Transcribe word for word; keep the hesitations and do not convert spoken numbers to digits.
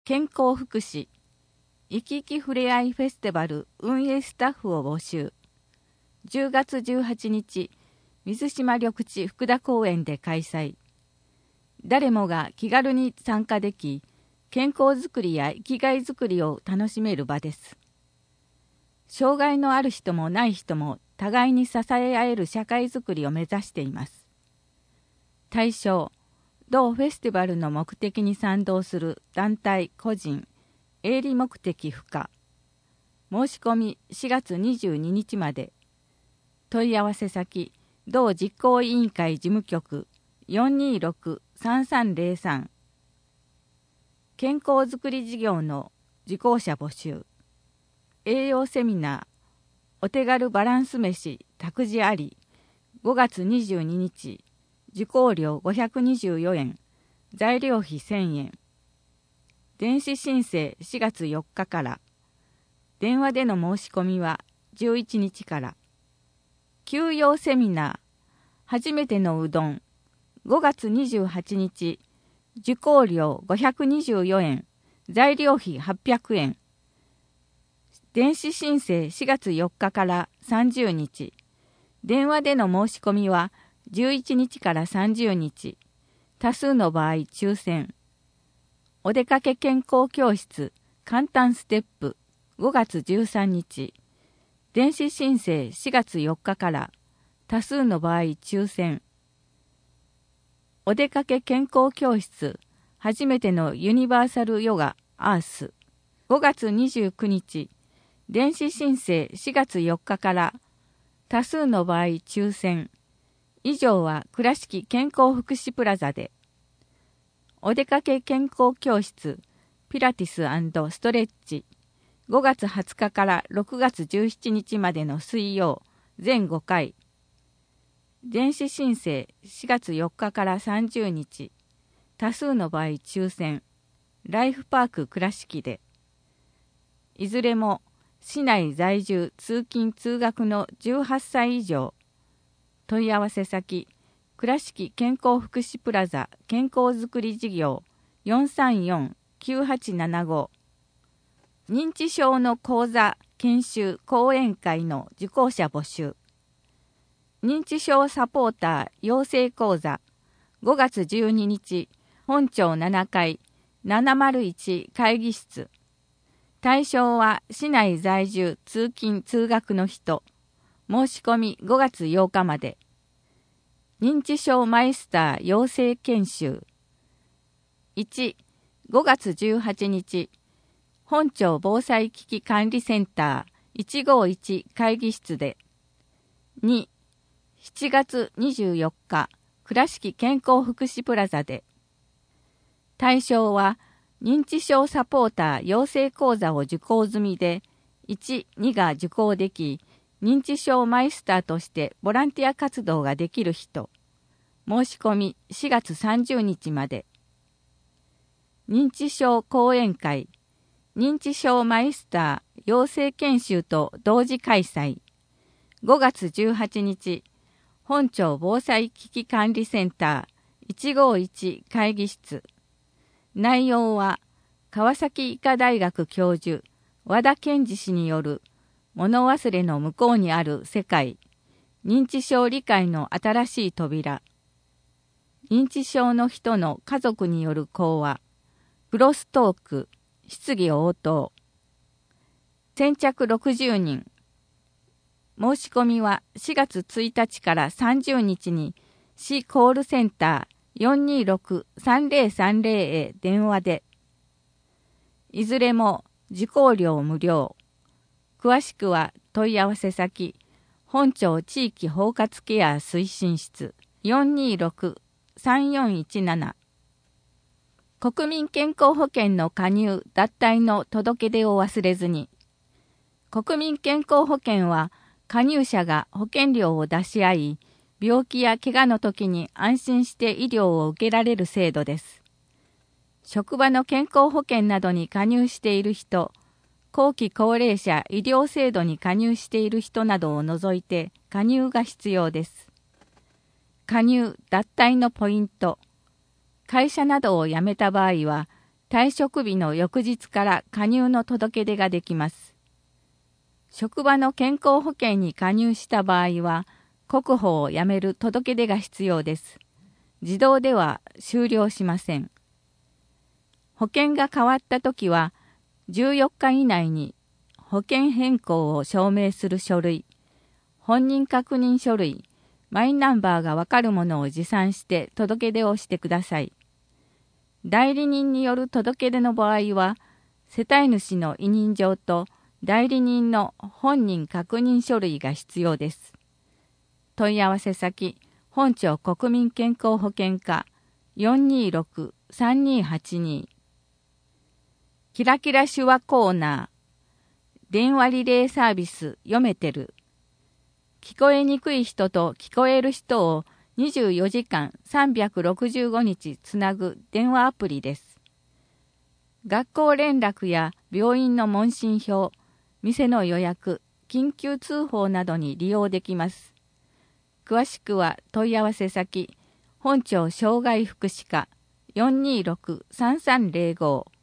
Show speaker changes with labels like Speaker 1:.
Speaker 1: 健康福祉いきいきふれあいフェスティバル運営スタッフを募集。じゅうがつじゅうはちにち、水島緑地福田公園で開催。誰もが気軽に参加でき、健康づくりや生きがいづくりを楽しめる場です。障害のある人もない人も互いに支え合える社会づくりを目指しています。対象、同フェスティバルの目的に賛同する団体個人、営利目的不可。申し込みしがつにじゅうににちまで。問い合わせ先、同実行委員会事務局 よんにーろくさんさんぜろさん。健康づくり事業の受講者募集。栄養セミナー、お手軽バランス飯託児あり、ごがつにじゅうににち、受講料ごひゃくにじゅうよえん、材料費せんえん。電子申請しがつよっかから。電話での申し込みはじゅういちにちから。休養セミナー、初めてのうどん、ごがつにじゅうはちにち、受講料ごひゃくにじゅうよえん、材料費はっぴゃくえん。電子申請しがつよっかからさんじゅうにち。電話での申し込みはじゅういちにちからさんじゅうにち。多数の場合抽選。お出かけ健康教室簡単ステップごがつじゅうさんにち。電子申請しがつよっかから多数の場合抽選。お出かけ健康教室初めてのユニバーサルヨガアースごがつにじゅうくにち。電子申請しがつよっかから多数の場合抽選。以上は倉敷健康福祉プラザで。お出かけ健康教室ピラティス&ストレッチごがつはつかからろくがつじゅうしちにちまでの水曜全ごかい。電子申請しがつよっかからさんじゅうにち。多数の場合抽選。ライフパーク倉敷で。いずれも市内在住通勤通学のじゅうはっさい以上。問い合わせ先、倉敷健康福祉プラザ健康づくり事業 よんさんよんきゅうはちななご。認知症の講座研修講演会の受講者募集。認知症サポーター養成講座ごがつじゅうににち本町ななかいななまるいち会議室。対象は市内在住通勤通学の人。申し込みごがつようかまで。認知症マイスター養成研修。いち、ごがつじゅうはちにち本町防災危機管理センターいちごいち会議室で。に、しちがつにじゅうよっか倉敷健康福祉プラザで。対象は認知症サポーター養成講座を受講済みで、いち、にが受講でき、認知症マイスターとしてボランティア活動ができる人。申し込みしがつさんじゅうにちまで。認知症講演会、認知症マイスター養成研修と同時開催。ごがつじゅうはちにち、本町防災危機管理センターいちごいち会議室。内容は、川崎医科大学教授、和田健二氏による、物忘れの向こうにある世界、認知症理解の新しい扉。認知症の人の家族による講話、クロストーク、質疑応答。先着ろくじゅうにん。申し込みはしがつついたちからさんじゅうにちに市コールセンターよんにーろくさんぜろさんぜろへ電話で。いずれも受講料無料。詳しくは問い合わせ先、本町地域包括ケア推進室 よんにーろくさんよんいちなな。国民健康保険の加入・脱退の届け出を忘れずに。国民健康保険は加入者が保険料を出し合い、病気や怪我の時に安心して医療を受けられる制度です。職場の健康保険などに加入している人、後期高齢者医療制度に加入している人などを除いて加入が必要です。加入・脱退のポイント。会社などを辞めた場合は、 退職日の翌日から加入の届け出ができます。職場の健康保険に加入した場合は、国保を辞める届け出が必要です。自動では終了しません。保険が変わったときは、じゅうよっか以内に保険変更を証明する書類、本人確認書類、マイナンバーがわかるものを持参して届け出をしてください。代理人による届け出の場合は、世帯主の委任状と代理人の本人確認書類が必要です。問い合わせ先、本庁国民健康保険課 よんにーろく さんにーはちに。キラキラ手話コーナー、電話リレーサービス読めてる。聞こえにくい人と聞こえる人をにじゅうよじかんさんびゃくろくじゅうごにちつなぐ電話アプリです。学校連絡や病院の問診票、店の予約、緊急通報などに利用できます。詳しくは問い合わせ先、本庁障害福祉課 よんにーろく さんさんぜろご。